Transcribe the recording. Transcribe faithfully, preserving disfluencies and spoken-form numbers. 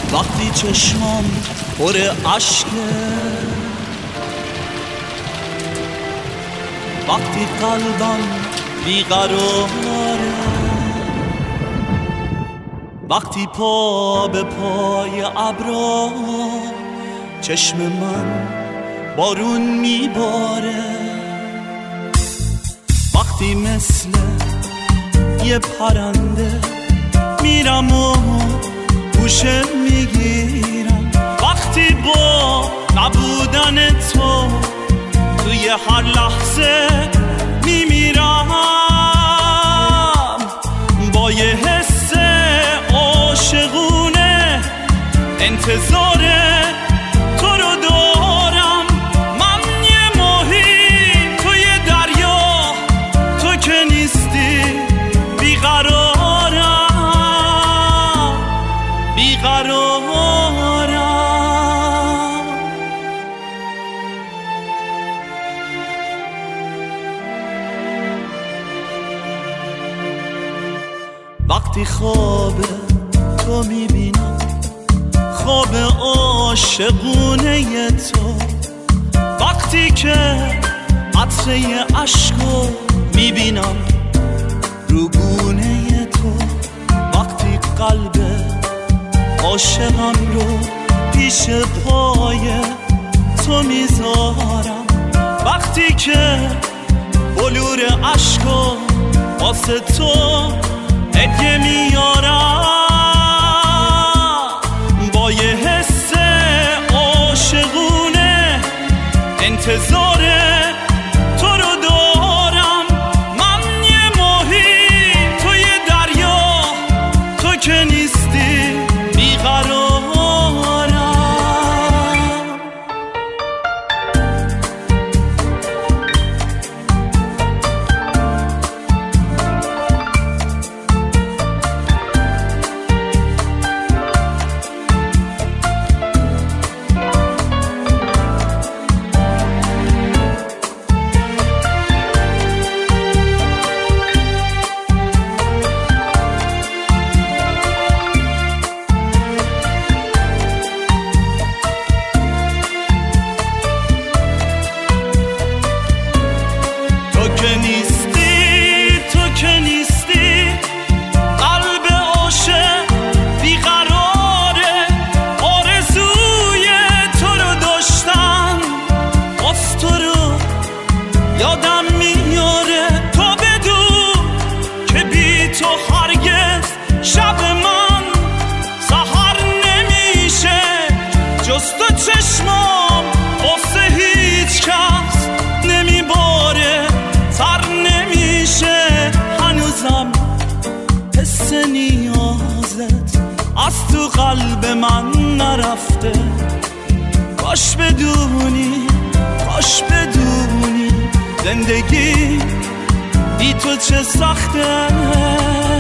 وقتی چشمام پر عشقه، وقتی قلبم بیقراره، وقتی پا به پای ابرا چشم من بارون میباره، وقتی مثل یه پرنده میرم و گوشه میگیرم، وقتی با نبودن تو توی هر لحظه میمیرم، با یه حس عاشقونه انتظار تو رو دارم. من یه ماهی توی دریا، تو که نیستی بیقرارم، بیقرارم. وقتی خواب تو میبینم، خواب عاشقونه تو، وقتی که قطره عشقو میبینم رو گونه تو، وقتی قلب عاشقم رو پیش پای تو میذارم، وقتی که بلور عشقو واسه تو هدیه میارم، با یه حس عاشقونه انتظار تو رو دارم. من یه ماهی توی دریا، تو که نیستی بیقرارم. یادم میاره تو بدون که بی تو هرگز شب من سحر نمیشه، جز تو چشمام واسه هیچ کس نمیباره، تر نمیشه. هنوزم حس نیازت از تو قلب من نرفته، کاش بدونی، کاش بدونی زندگی بی تو چه سخته.